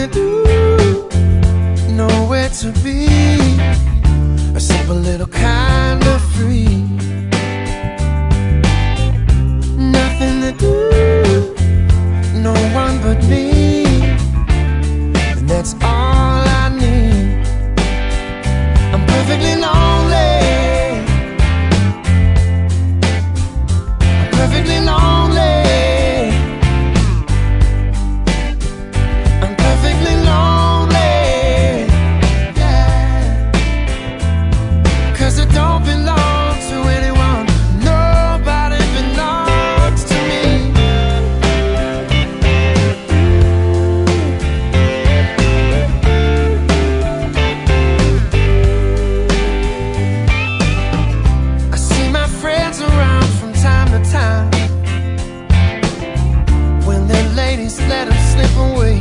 to do, nowhere to be, a simple little kind of free. Nothing to do, no one but me, and that's all I need. I'm perfectly lonely, I'm perfectly lonely, I'm perfectly lonely, yeah. 'Cause I don't belong to anyone, nobody belongs to me. I see my friends around from time to time, when their ladies let them slip away.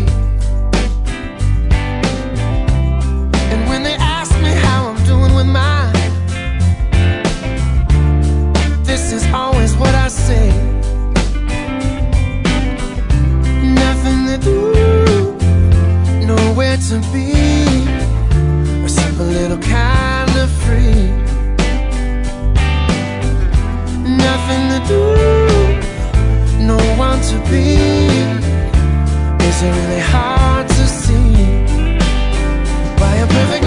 And when they ask me how I'm doing with mine, this is always what I say. Nothing to do, nowhere to be, a simple little kind of free. Nothing to do, no one to be. Is it really hard to see why I'm perfect?